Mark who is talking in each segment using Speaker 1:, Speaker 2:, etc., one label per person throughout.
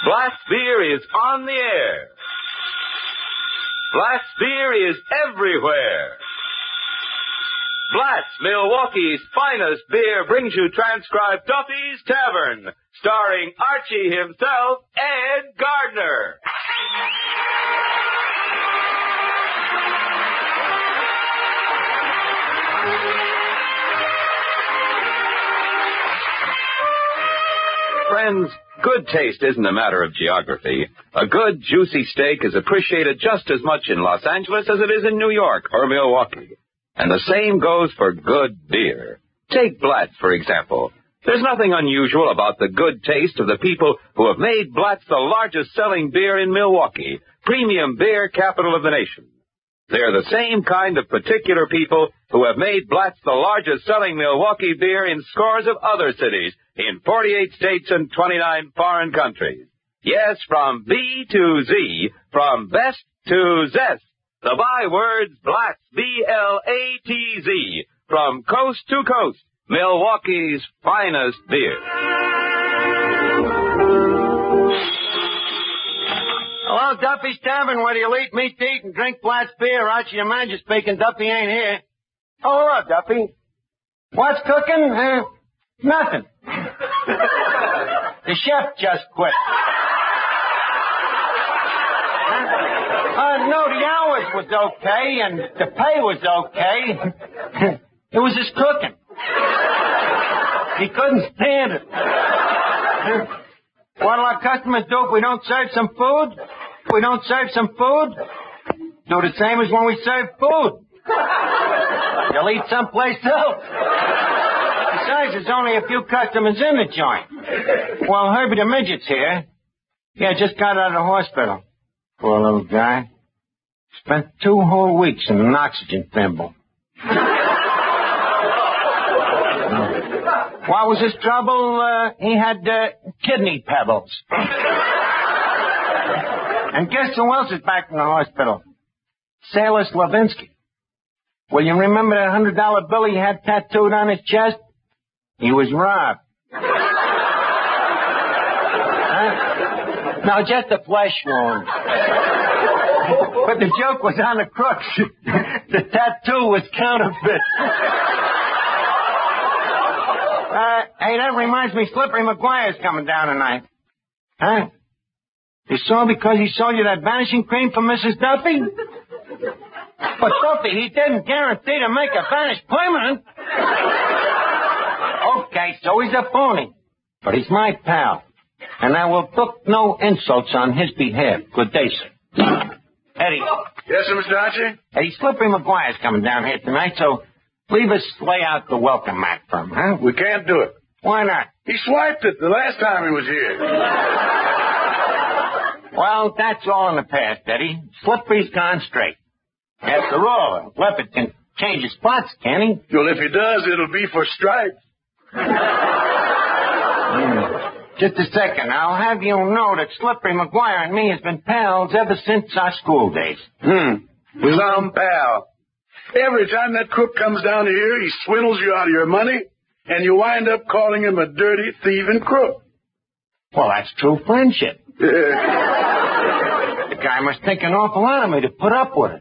Speaker 1: Blatz Beer is on the air. Blatz Beer is everywhere. Blatz, Milwaukee's finest beer, brings you transcribed Duffy's Tavern, starring Archie himself, Ed Gardner. Friends, good taste isn't a matter of geography. A good, juicy steak is appreciated just as much in Los Angeles as it is in New York or Milwaukee. And the same goes for good beer. Take Blatz, for example. There's nothing unusual about the good taste of the people who have made Blatz the largest-selling beer in Milwaukee, premium beer capital of the nation. They're the same kind of particular people who have made Blatz the largest-selling Milwaukee beer in scores of other cities in 48 states and 29 foreign countries. Yes, from B to Z, from best to zest. The bywords Blatz, B-L-A-T-Z, from coast to coast, Milwaukee's finest beer.
Speaker 2: Hello, Duffy's Tavern, where you'll eat meat to eat and drink Blatz beer. Archie, your manager speaking. Duffy ain't here. Oh, hello, Duffy. What's cooking? Nothing. The chef just quit. No, the hours was okay, and the pay was okay. It was his cooking. He couldn't stand it. What'll our customers do if we don't serve some food? If we don't serve some food, do the same as when we serve food. They'll eat someplace else. Besides, there's only a few customers in the joint. Well, Herbie the Midget's here. Yeah, just got out of the hospital. Poor little guy. Spent 2 whole weeks in an oxygen thimble. What was his trouble? He had kidney pebbles. And guess who else is back from the hospital? Sailor Slavinsky. Well, you remember that $100 bill he had tattooed on his chest? He was robbed. Huh? No, just a flesh wound. But the joke was on the crooks. The tattoo was counterfeit. Hey, that reminds me, Slippery McGuire's coming down tonight. Huh? You saw because he sold you that vanishing cream for Mrs. Duffy? But Duffy, he didn't guarantee to make a vanish permanent. Okay, so he's a phony. But he's my pal. And I will brook no insults on his behalf. Good day, sir. Eddie.
Speaker 3: Yes, sir, Mr. Archie?
Speaker 2: Eddie, Slippery McGuire's coming down here tonight, so leave us lay out the welcome mat for him, huh?
Speaker 3: We can't do it.
Speaker 2: Why not?
Speaker 3: He swiped it the last time he was here.
Speaker 2: Well, that's all in the past, Eddie. Slippery's gone straight. After all, Leopard can change his spots, can he?
Speaker 3: Well, if he does, it'll be for stripes.
Speaker 2: Just a second. I'll have you know that Slippery McGuire and me has been pals ever since our school days.
Speaker 3: Some pal. Every time that crook comes down here, he swindles you out of your money, and you wind up calling him a dirty, thieving crook.
Speaker 2: Well, that's true friendship. The guy must think an awful lot of me to put up with it.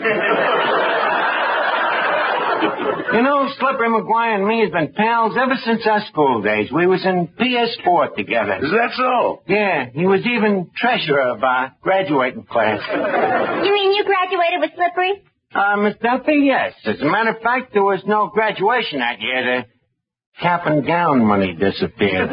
Speaker 2: You know, Slippery McGuire and me has been pals ever since our school days. We was in PS4 together.
Speaker 3: Is that so?
Speaker 2: Yeah, he was even treasurer of our graduating class.
Speaker 4: You mean you graduated with Slippery?
Speaker 2: Miss Duffy, yes. As a matter of fact, there was no graduation that year. The cap and gown money disappeared.
Speaker 4: He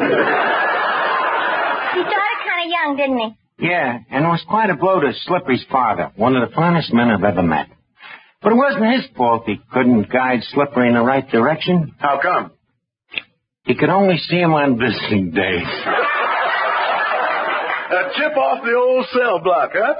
Speaker 4: started kind of young, didn't he?
Speaker 2: Yeah, and it was quite a blow to Slippery's father, one of the finest men I've ever met. But it wasn't his fault he couldn't guide Slippery in the right direction.
Speaker 3: How come?
Speaker 2: He could only see him on visiting days.
Speaker 3: A tip off the old cell block, huh?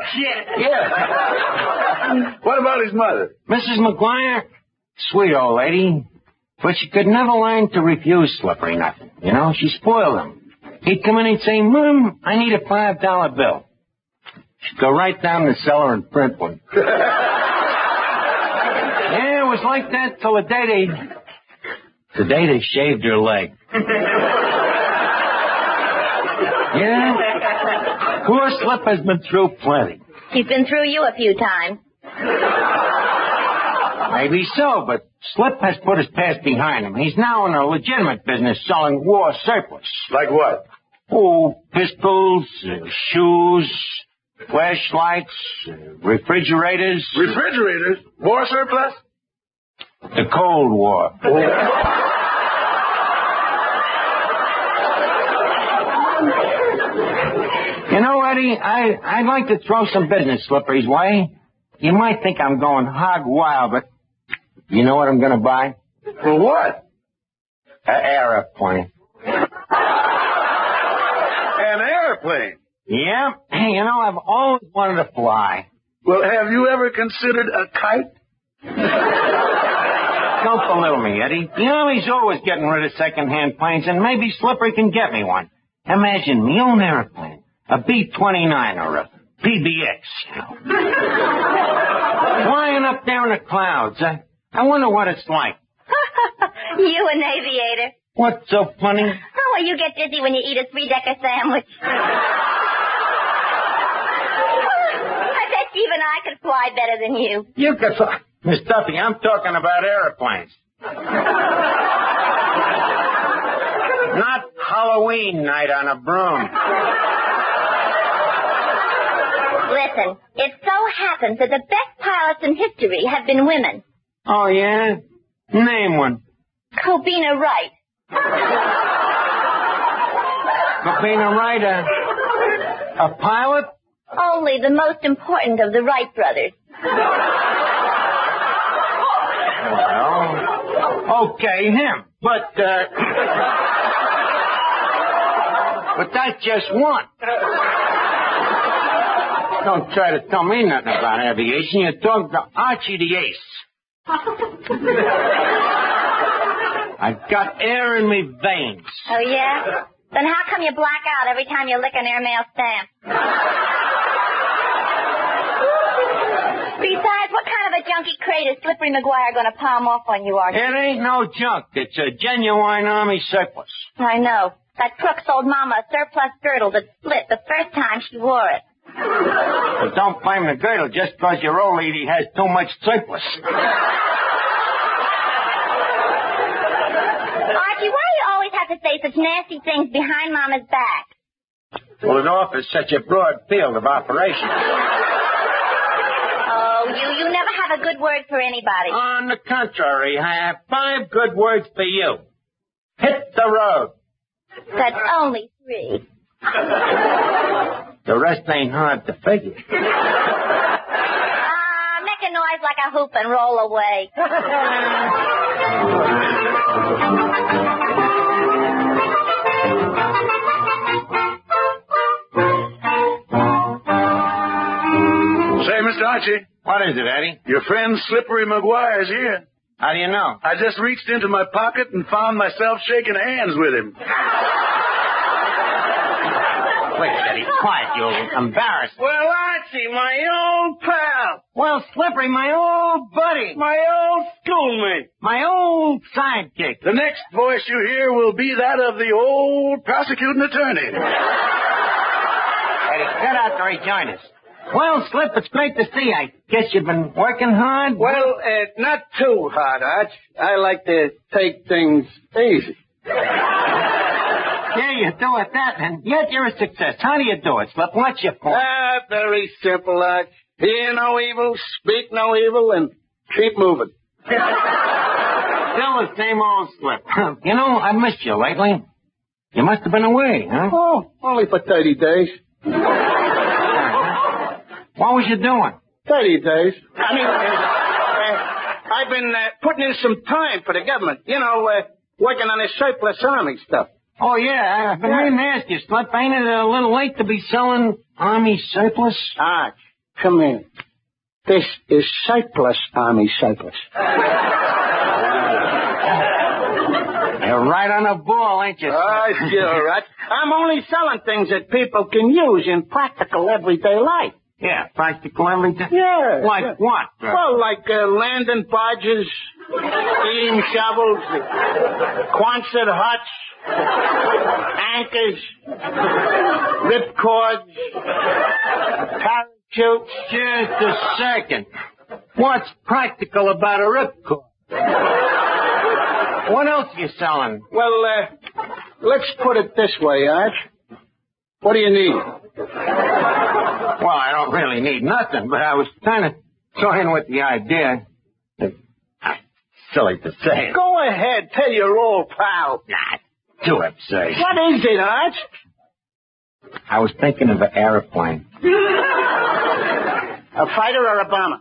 Speaker 2: Yeah.
Speaker 3: What about his mother?
Speaker 2: Mrs. McGuire, sweet old lady, but she could never learn to refuse Slippery nothing. You know, she spoiled him. He'd come in and say, Mom, I need a $5 bill. She'd go right down the cellar and print one. Yeah, it was like that till the day they shaved her leg. Yeah? Poor Slip has been through plenty.
Speaker 4: He's been through you a few times.
Speaker 2: Maybe so, but Slip has put his past behind him. He's now in a legitimate business selling war surplus.
Speaker 3: Like what?
Speaker 2: Oh, pistols, shoes, flashlights, refrigerators.
Speaker 3: Refrigerators? War surplus?
Speaker 2: The Cold War. You know, Eddie, I'd like to throw some business Slippery's way. You might think I'm going hog wild, but you know what I'm going to buy?
Speaker 3: For what?
Speaker 2: An airplane.
Speaker 3: An airplane?
Speaker 2: Yeah. Hey, you know, I've always wanted to fly.
Speaker 3: Well, have you ever considered a kite?
Speaker 2: Don't belittle me, Eddie. You know, he's always getting rid of second-hand planes, and maybe Slippery can get me one. Imagine me own airplane. A B-29 or a PBX, you know. Flying up there in the clouds. I wonder what it's like.
Speaker 4: You an aviator.
Speaker 2: What's so funny?
Speaker 4: Oh, well, you get dizzy when you eat a 3-decker sandwich. I bet even I could fly better than you.
Speaker 2: You could fly. Miss Duffy, I'm talking about airplanes. Not Halloween night on a broom.
Speaker 4: Listen, it so happens that the best pilots in history have been women.
Speaker 2: Oh, yeah? Name one.
Speaker 4: Cobina Wright.
Speaker 2: Cobina Wright, a pilot?
Speaker 4: Only the most important of the Wright brothers.
Speaker 2: Well, okay, him. But that's just one. Don't try to tell me nothing about aviation. You're talking to Archie the Ace. I've got air in me veins.
Speaker 4: Oh, yeah? Then how come you black out every time you lick an airmail stamp? Besides, what kind of a junky crate is Slippery McGuire going to palm off on you, Archie?
Speaker 2: It ain't no junk. It's a genuine Army surplus.
Speaker 4: I know. That crook sold Mama a surplus girdle that split the first time she wore it.
Speaker 2: Well, don't blame the girdle just because your old lady has too much surplus.
Speaker 4: Archie, why do you always have to say such nasty things behind Mama's back?
Speaker 2: Well, it offers such a broad field of operation.
Speaker 4: Oh, you never have a good word for anybody.
Speaker 2: On the contrary, I have 5 good words for you. Hit the road.
Speaker 4: That's only 3.
Speaker 2: The rest ain't hard to figure.
Speaker 4: Make a noise like a hoop and roll away.
Speaker 3: Say, Mr. Archie.
Speaker 2: What is it, Eddie?
Speaker 3: Your friend Slippery McGuire is here.
Speaker 2: How do you know?
Speaker 3: I just reached into my pocket and found myself shaking hands with him.
Speaker 2: Wait, Eddie, quiet, you'll embarrass me.
Speaker 3: Well, Archie, my old pal.
Speaker 2: Well, Slippery, my old buddy.
Speaker 3: My old schoolmate.
Speaker 2: My old sidekick.
Speaker 3: The next voice you hear will be that of the old prosecuting attorney.
Speaker 2: Eddie, get out there and join us. Well, Slip, it's great to see you. I guess you've been working hard?
Speaker 5: Well, not too hard, Arch. I like to take things easy.
Speaker 2: Yeah, you do it that, and yet you're a success. How do you do it, Slip? What's your point?
Speaker 5: Very simple, Arch. Hear no evil, speak no evil, and keep moving.
Speaker 2: Still the same old Slip. You know, I've missed you lately. You must have been away, huh?
Speaker 5: Oh, only for 30 days.
Speaker 2: What was you doing?
Speaker 5: 30 days. I mean, I've been putting in some time for the government. You know, working on this surplus army stuff.
Speaker 2: Oh, yeah. I've been meaning to ask you, Slip. Ain't it a little late to be selling Army surplus?
Speaker 5: Arch, come in. This is surplus Army surplus.
Speaker 2: You're right on the ball, ain't you, Slip?
Speaker 5: Sure, right. I'm only selling things that people can use in practical everyday life.
Speaker 2: Yeah, practical everything.
Speaker 5: Yeah.
Speaker 2: Like what?
Speaker 5: Well, like landing barges, steam shovels, Quonset huts, anchors, Ripcords, parachutes.
Speaker 2: Just a second. What's practical about a ripcord? What else are you selling?
Speaker 5: Well, let's put it this way, Arch. What do you need?
Speaker 2: Well, I don't really need nothing, but I was kind of toying with the idea. Silly to say.
Speaker 5: Go ahead, tell your old pal.
Speaker 2: Nah, too absurd.
Speaker 5: What is it, Arch?
Speaker 2: I was thinking of an airplane.
Speaker 5: A fighter or a bomber?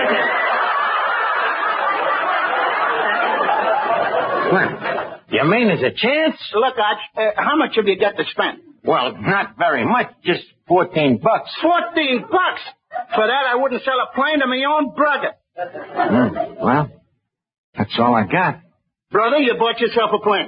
Speaker 2: You mean there's a chance?
Speaker 5: Look, Arch, how much have you got to spend?
Speaker 2: Well, not very much, just $14.
Speaker 5: 14 bucks? For that, I wouldn't sell a plane to my own brother.
Speaker 2: Well, that's all I got.
Speaker 5: Brother, you bought yourself a plane.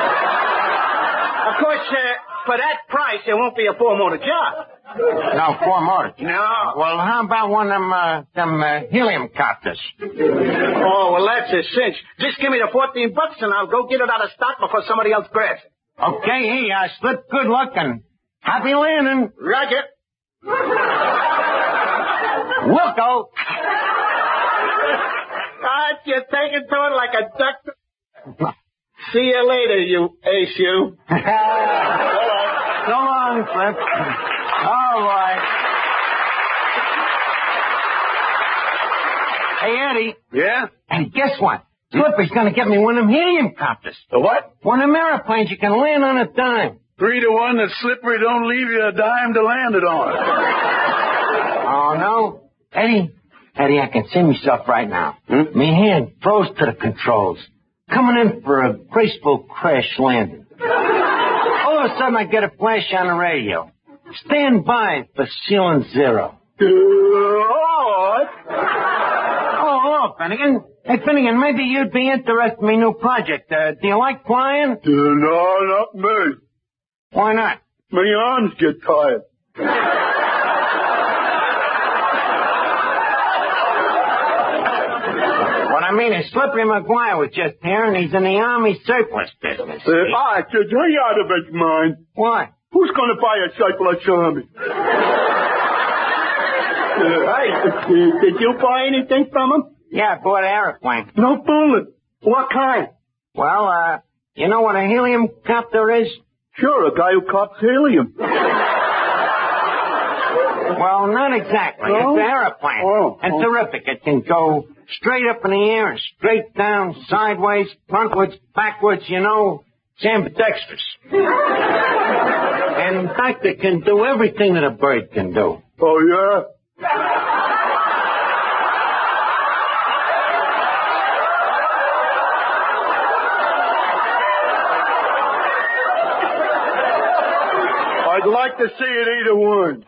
Speaker 5: Of course, for that price, it won't be a four-motor job.
Speaker 2: No, 4 motors.
Speaker 5: No.
Speaker 2: Well, how about one of them helium copters?
Speaker 5: Oh, well, that's a cinch. Just give me the 14 bucks and I'll go get it out of stock before somebody else grabs it.
Speaker 2: Okay, here, Slip. Good luck and happy landing.
Speaker 5: Roger.
Speaker 2: We'll go.
Speaker 5: You're taking to it like a duck. See you later, you ace, you.
Speaker 2: So long, Slip. All right. Hey, Eddie.
Speaker 3: Yeah?
Speaker 2: Hey, guess what? Slippery's gonna get me one of them helium copters.
Speaker 3: The what?
Speaker 2: One of them airplanes you can land on a dime.
Speaker 3: 3-to-1 that Slippery don't leave you a dime to land it on.
Speaker 2: Oh, no. Eddie, I can see myself right now. Me hand froze to the controls. Coming in for a graceful crash landing. All of a sudden, I get a flash on the radio. Stand by for ceiling 0. Oh, Finnegan. Hey, Finnegan, maybe you'd be interested in my new project. Do you like flying?
Speaker 3: No, not me.
Speaker 2: Why not?
Speaker 3: My arms get tired.
Speaker 2: What I mean is Slippery McGuire was just here, and he's in the Army surplus business.
Speaker 3: Arch, you're out of his mind.
Speaker 2: Why?
Speaker 3: Who's going to buy a surplus army?
Speaker 5: Hey, did you buy anything from him?
Speaker 2: Yeah, I bought an airplane.
Speaker 5: No fooling. What kind?
Speaker 2: Well, you know what a helium copter is?
Speaker 3: Sure, a guy who cops helium.
Speaker 2: Well, not exactly.
Speaker 3: Oh?
Speaker 2: It's an airplane.
Speaker 3: Oh.
Speaker 2: And terrific. It can go straight up in the air and straight down, sideways, frontwards, backwards, you know, it's ambidextrous. And in fact, it can do everything that a bird can do.
Speaker 3: Oh, yeah? I'd like to see it either one.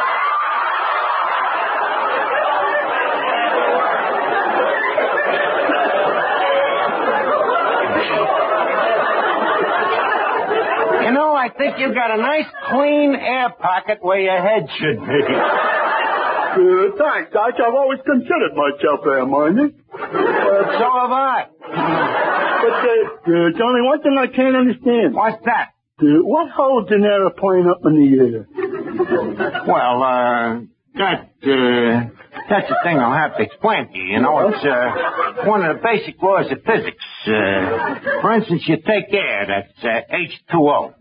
Speaker 2: You know, I think you've got a nice, clean air pocket where your head should be.
Speaker 3: Thanks, Arch. I've always considered myself air-minded.
Speaker 2: So have I.
Speaker 3: But there's only one thing I can't understand.
Speaker 2: What's that?
Speaker 3: What holds an airplane up in the air?
Speaker 2: Well, that's the thing I'll have to explain to you. You know, it's one of the basic laws of physics. For instance, you take air, that's H2O.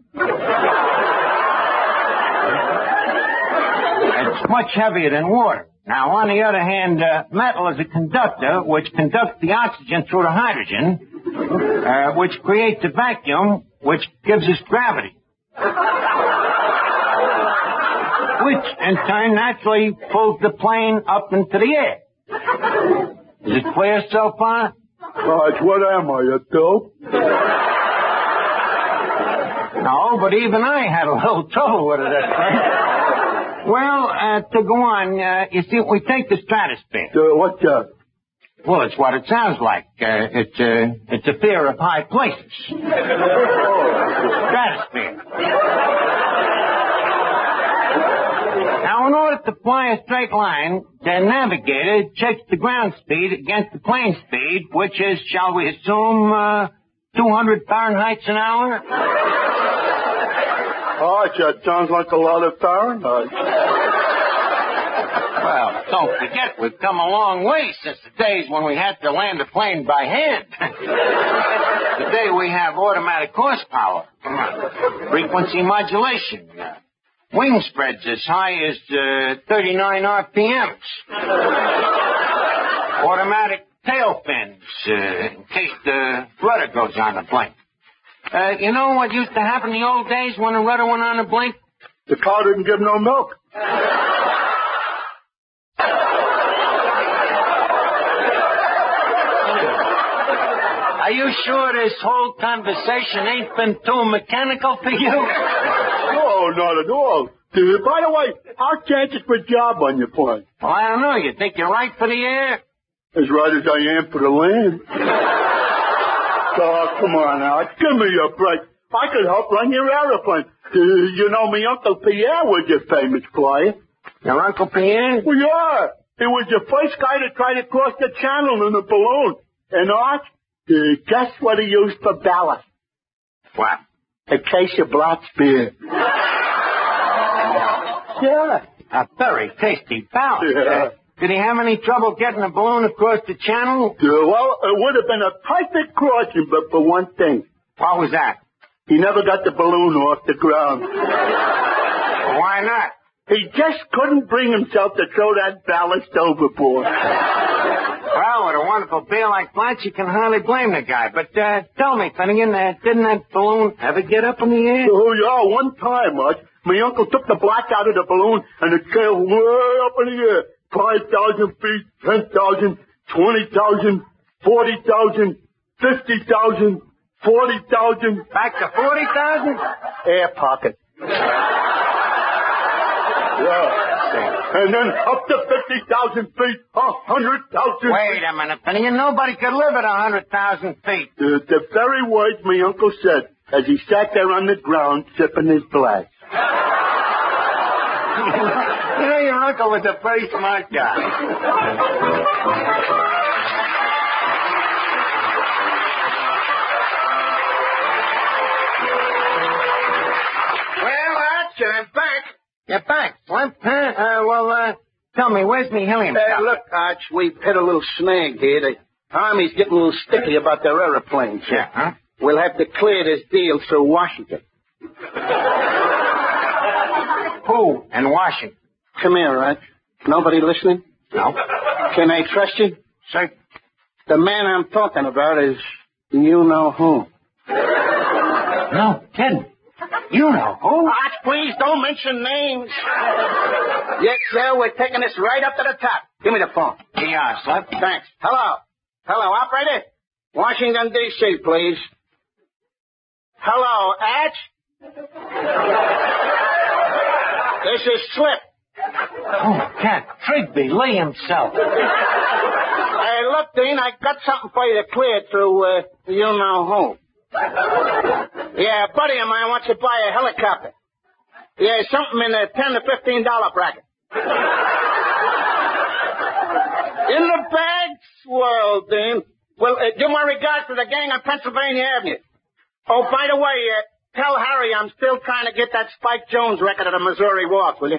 Speaker 2: It's much heavier than water. Now, on the other hand, metal is a conductor which conducts the oxygen through the hydrogen, which creates a vacuum, which gives us gravity. Which, in turn, naturally pulls the plane up into the air. Is it clear so far?
Speaker 3: Arch, what am I, a dope?
Speaker 2: No, but even I had a little trouble with it at first. Well, to go on, you see, we take the stratosphere.
Speaker 3: What's that?
Speaker 2: Well, it's what it sounds like. It's a fear of high places. Stratosphere. Now, in order to fly a straight line, the navigator checks the ground speed against the plane speed, which is, shall we assume, 200 Fahrenheit an hour?
Speaker 3: Oh, that sounds like a lot of Fahrenheit.
Speaker 2: Well, don't forget, we've come a long way since the days when we had to land a plane by hand. Today we have automatic horsepower, frequency modulation, wing spreads as high as 39 RPMs, automatic tail fins in case the rudder goes on the blink. You know what used to happen in the old days when the rudder went on the blink?
Speaker 3: The cow didn't give no milk.
Speaker 2: Are you sure this whole conversation ain't been too mechanical for you?
Speaker 3: No, not at all. By the way, our chances for a job on your plane?
Speaker 2: Well, I don't know. You think you're right for the air?
Speaker 3: As right as I am for the land. Oh, come on now. Give me a break. I could help run your aeroplane. You know, me Uncle Pierre was a famous flyer.
Speaker 2: Your Uncle Pierre?
Speaker 3: Well, yeah. He was the first guy to try to cross the channel in a balloon. And Art, guess what he used for ballast?
Speaker 2: What?
Speaker 3: A case of Black's beer. Yeah.
Speaker 2: A very tasty ballast.
Speaker 3: Yeah.
Speaker 2: Did he have any trouble getting the balloon across the channel?
Speaker 3: Well, it would have been a perfect crossing, but for one thing.
Speaker 2: What was that?
Speaker 3: He never got the balloon off the ground.
Speaker 2: Why not?
Speaker 3: He just couldn't bring himself to throw that ballast overboard.
Speaker 2: Well, with a wonderful beer like that, you can hardly blame the guy. But tell me, Finnegan, didn't that balloon ever get up in the air?
Speaker 3: Oh, yeah, one time, my uncle took the black out of the balloon, and it sailed way up in the air. 5,000 feet, 10,000, 20,000, 40,000, 50,000, 40,000.
Speaker 2: Back to 40,000?
Speaker 3: Air pocket. Yeah. And then up to 50,000 feet, 100,000.
Speaker 2: Wait a minute, Finnegan. Nobody could live at 100,000 feet.
Speaker 3: The very words my uncle said as he sat there on the ground sipping his glass.
Speaker 2: You know, your uncle was a very smart guy. Well, Arch, I'm back. You're back, Slim? Tell me, where's me helium?
Speaker 5: Look, Arch, we've hit a little snag here. The Army's getting a little sticky about their aeroplanes.
Speaker 2: Yeah, huh?
Speaker 5: We'll have to clear this deal through Washington.
Speaker 2: Who in Washington?
Speaker 5: Come here, Arch. Nobody listening?
Speaker 2: No.
Speaker 5: Can I trust you?
Speaker 2: Sir?
Speaker 5: The man I'm talking about is you know who.
Speaker 2: No kidding. You know who?
Speaker 5: Arch, please don't mention names. Yes, sir, we're taking this right up to the top. Give me the phone.
Speaker 2: Here you are, Slim.
Speaker 5: Thanks. Hello. Hello, operator. Washington, D.C., please. Hello, Arch. This is Slip.
Speaker 2: Oh, Cat Trigby Lee himself.
Speaker 5: Hey, look, Dean, I got something for you to clear through, you know who. Yeah, a buddy of mine wants to buy a helicopter. Yeah, something in the $10 to $15 bracket. In the bags world, Dean. Well, give my regards to the gang on Pennsylvania Avenue. Oh, by the way, tell Harry I'm still trying to get that Spike Jones record of the Missouri Walk, will you?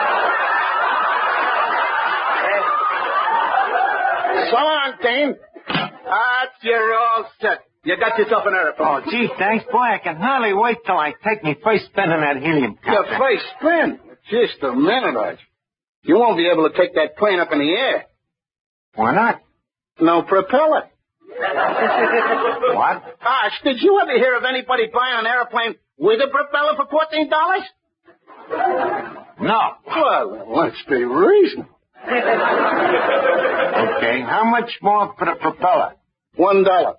Speaker 5: So long, Dean. You're all set. You got yourself an airplane.
Speaker 2: Oh, gee, thanks, boy. I can hardly wait till I take me first spin in that helium
Speaker 5: Your
Speaker 2: copter.
Speaker 5: first spin? Just a minute, Arch. You won't be able to take that plane up in the air.
Speaker 2: Why not?
Speaker 5: No propeller.
Speaker 2: What?
Speaker 5: Arch, did you ever hear of anybody buying an airplane with a propeller for $14?
Speaker 2: No.
Speaker 5: Well, let's be reasonable.
Speaker 2: Okay, how much more for the propeller?
Speaker 5: $1.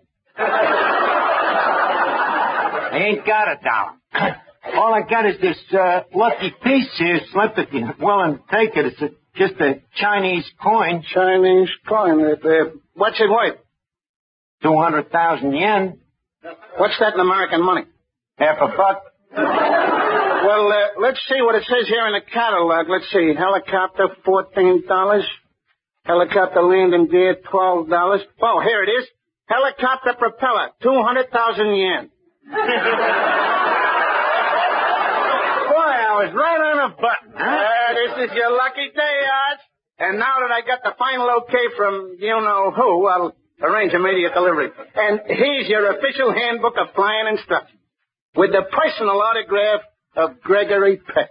Speaker 2: I ain't got $1. All I got is this lucky piece here, Slip. If you're willing to take it, it's just a Chinese coin.
Speaker 5: Chinese coin. What's it worth?
Speaker 2: 200,000 yen.
Speaker 5: What's that in American money?
Speaker 2: Half a buck.
Speaker 5: Well, let's see what it says here in the catalog. Let's see. Helicopter, $14. Helicopter landing gear, $12. Oh, here it is. Helicopter propeller, 200,000 yen. was right on a button, huh? This is your lucky day, Arch. And now that I got the final okay from you-know-who, I'll arrange immediate delivery. And here's your official handbook of flying instructions with the personal autograph of Gregory Peck.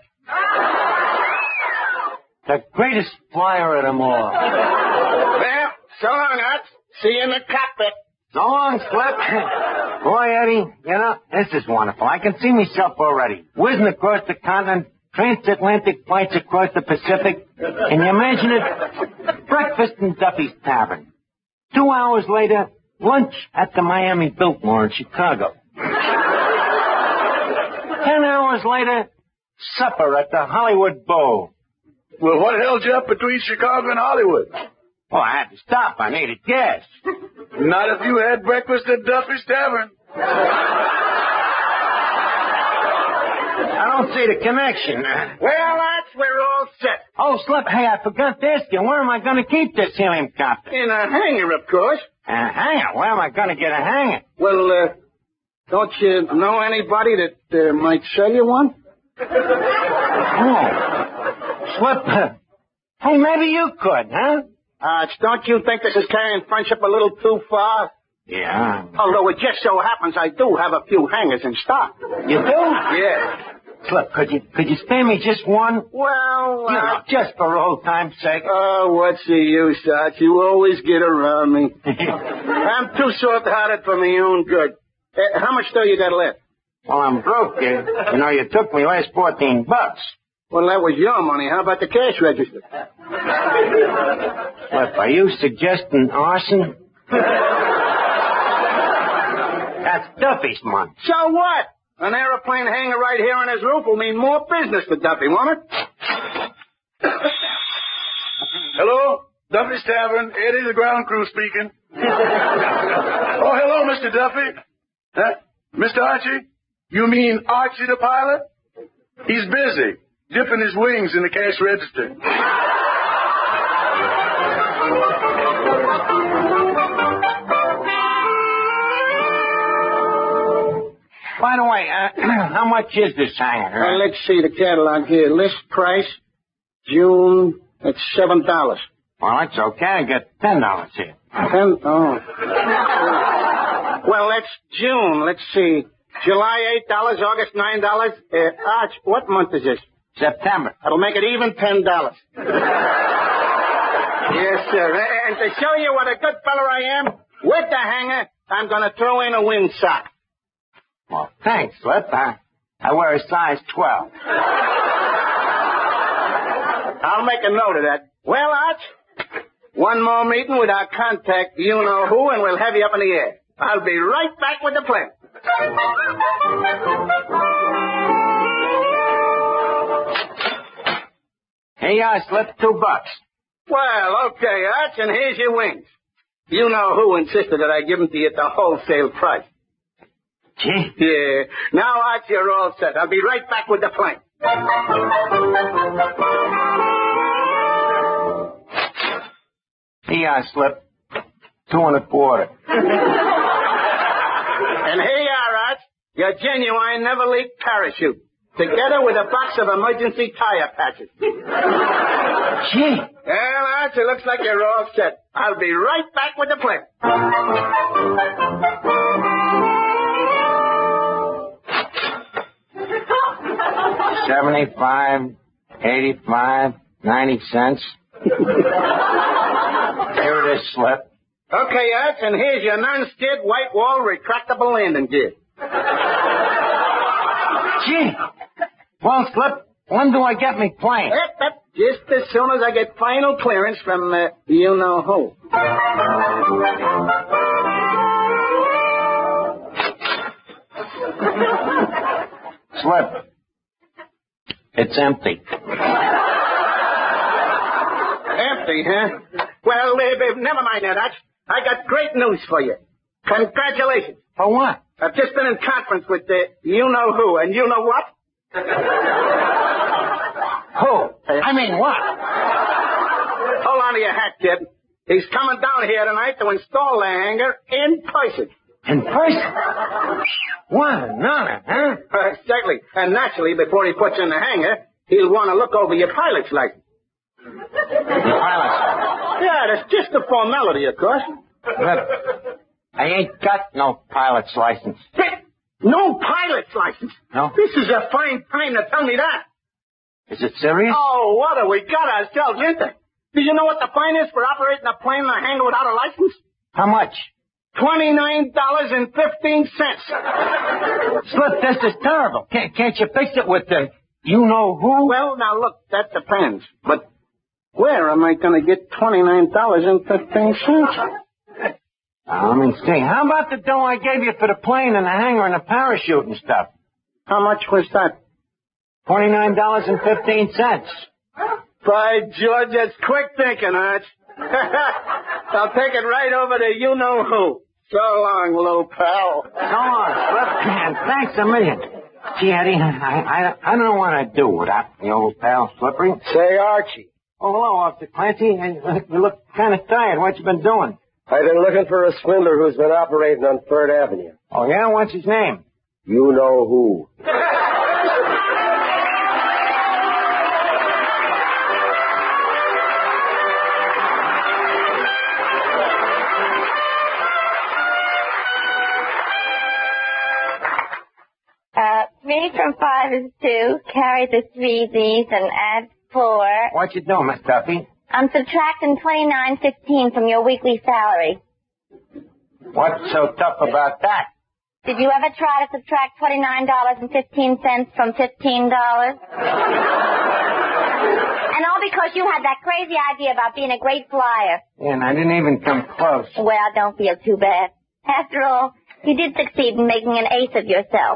Speaker 2: The greatest flyer of them all.
Speaker 5: Well, so long, Arch. See you in the cockpit.
Speaker 2: So long, Slip. Boy, Eddie, this is wonderful. I can see myself already. Whizzing across the continent, transatlantic flights across the Pacific. Can you imagine it? Breakfast in Duffy's Tavern. 2 hours later, lunch at the Miami Biltmore in Chicago. 10 hours later, supper at the Hollywood Bowl.
Speaker 3: Well, what held you up between Chicago and Hollywood?
Speaker 2: Oh, I had to stop. I needed gas.
Speaker 3: Not if you had breakfast at Duffy's Tavern.
Speaker 2: I don't see the connection.
Speaker 5: Well, Arch, we're all set.
Speaker 2: Oh, Slip, hey, I forgot to ask you, where am I going to keep this helium copter?
Speaker 5: In a hangar, of course.
Speaker 2: A hanger? Where am I going to get a hanger?
Speaker 5: Well, don't you know anybody that might sell you one?
Speaker 2: Oh. Slip, hey, maybe you could, huh?
Speaker 5: Arch, don't you think this is carrying friendship a little too far?
Speaker 2: Yeah.
Speaker 5: Although it just so happens I do have a few hangers in stock.
Speaker 2: You do?
Speaker 5: Yeah.
Speaker 2: Slip, could you spare me just one?
Speaker 5: Well,
Speaker 2: just for old time's sake.
Speaker 5: Oh, what's the use, Arch? You always get around me. I'm too soft-hearted for my own good. How much dough you got left?
Speaker 2: Well, I'm broke, kid. You took me last $14.
Speaker 5: Well, that was your money. How about the cash register?
Speaker 2: Slip, are you suggesting arson? That's Duffy's money.
Speaker 5: So what? An aeroplane hangar right here on his roof will mean more business to Duffy, won't it?
Speaker 3: Hello? Duffy's Tavern. Eddie, the ground crew speaking. Oh, hello, Mr. Duffy. Huh? Mr. Archie? You mean Archie the pilot? He's busy, dipping his wings in the cash register.
Speaker 2: By the way, how much is this hangar?
Speaker 5: Let's see the catalog here. List price, June, it's $7.
Speaker 2: Well, that's okay. I got $10 here.
Speaker 5: $10? Oh. Well, that's June. Let's see. July, $8. August, $9. Arch, what month is this?
Speaker 2: September.
Speaker 5: That'll make it even $10. Yes, sir. And to show you what a good feller I am, with the hanger, I'm going to throw in a windsock.
Speaker 2: Well, thanks, Slip. I wear a size 12.
Speaker 5: I'll make a note of that. Well, Arch, one more meeting with our contact, you-know-who, and we'll have you up in the air. I'll be right back with the plan.
Speaker 2: Here you are, Slip, $2.
Speaker 5: Well, okay, Arch, and here's your wings. You-know-who insisted that I give them to you at the wholesale price.
Speaker 2: Gee.
Speaker 5: Yeah. Now, Arch, you're all set. I'll be right back with the plane.
Speaker 2: Here you are, Slip, 2 1/4.
Speaker 5: And here you are, Arch, your genuine never-leak parachute, together with a box of emergency tire patches.
Speaker 2: Gee.
Speaker 5: Well, Arch, it looks like you're all set. I'll be right back with the plane.
Speaker 2: 75, 85, 90 cents. Here it is, Slip.
Speaker 5: Okay, Arch, and here's your non-skid white wall retractable landing gear.
Speaker 2: Gee. Well, Slip, when do I get me plane?
Speaker 5: Just as soon as I get final clearance from you-know-who.
Speaker 2: Slip. It's empty.
Speaker 5: Empty, huh? Well, never mind that, Arch. I got great news for you. Congratulations.
Speaker 2: For what?
Speaker 5: I've just been in conference with you-know-who, and you know what?
Speaker 2: Who? I mean, what?
Speaker 5: Hold on to your hat, kid. He's coming down here tonight to install the hangar in person.
Speaker 2: In person? What an honor, huh?
Speaker 5: Exactly. And naturally, before he puts you in the hangar, he'll want to look over your pilot's license. Yeah, that's just a formality, of course.
Speaker 2: Look, I ain't got no pilot's license.
Speaker 5: No pilot's license?
Speaker 2: No.
Speaker 5: This is a fine time to tell me that.
Speaker 2: Is it serious?
Speaker 5: Oh, what have we got ourselves into? Do you know what the fine is for operating a plane in a hangar without a license?
Speaker 2: How much?
Speaker 5: $29.15.
Speaker 2: Slip, this is terrible. Can't you fix it with the you-know-who?
Speaker 5: Well, now, look, that depends. But where am I going to get $29.15?
Speaker 2: Let me see. How about the dough I gave you for the plane and the hangar and the parachute and stuff?
Speaker 5: How much was that?
Speaker 2: $29.15.
Speaker 5: By George, that's quick thinking, Arch. I'll take it right over to you-know-who. So long, little pal.
Speaker 2: So long, Slip. And thanks a million. Gee, Eddie, I don't know what I'd do without the old pal, Slippery.
Speaker 6: Say, Archie.
Speaker 2: Oh, hello, Officer Clancy. You look kind of tired. What you been doing?
Speaker 6: I've been looking for a swindler who's been operating on 3rd Avenue.
Speaker 2: Oh, yeah? What's his name?
Speaker 6: You know who.
Speaker 4: Three from 5 is 2. Carry the 3 Z's and add 4.
Speaker 2: What you doing, Miss Duffy?
Speaker 4: I'm subtracting $29.15 from your weekly salary.
Speaker 2: What's so tough about that?
Speaker 4: Did you ever try to subtract $29.15 from $15? And all because you had that crazy idea about being a great flyer.
Speaker 2: Yeah, and I didn't even come close.
Speaker 4: Well, don't feel too bad. After all, you did succeed in making an ace of yourself.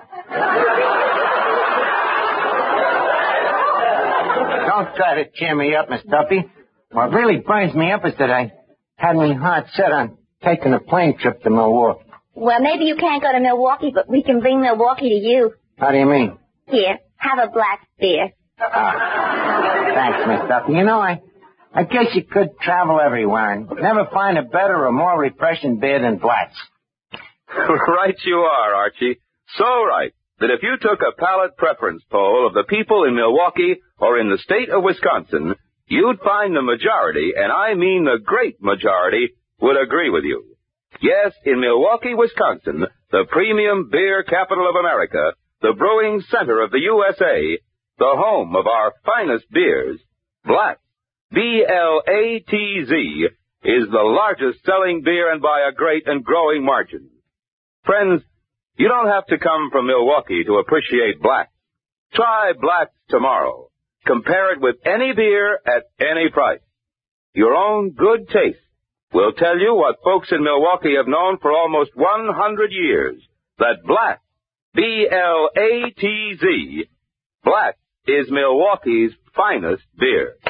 Speaker 2: Don't try to cheer me up, Miss Duffy. What really burns me up is that I had me heart set on taking a plane trip to Milwaukee.
Speaker 4: Well, maybe you can't go to Milwaukee, but we can bring Milwaukee to you.
Speaker 2: How do you mean?
Speaker 4: Here, have a black beer.
Speaker 2: Thanks, Miss Duffy. You know, I guess you could travel everywhere and never find a better or more refreshing beer than Blatz.
Speaker 1: Right you are, Archie. So right that if you took a palate preference poll of the people in Milwaukee or in the state of Wisconsin, you'd find the majority, and I mean the great majority, would agree with you. Yes, in Milwaukee, Wisconsin, the premium beer capital of America, the brewing center of the USA, the home of our finest beers, Blatz, B-L-A-T-Z, is the largest selling beer and by a great and growing margin. Friends, you don't have to come from Milwaukee to appreciate Blatz. Try Blatz tomorrow. Compare it with any beer at any price. Your own good taste will tell you what folks in Milwaukee have known for almost 100 years, that Blatz, B-L-A-T-Z, Blatz is Milwaukee's finest beer.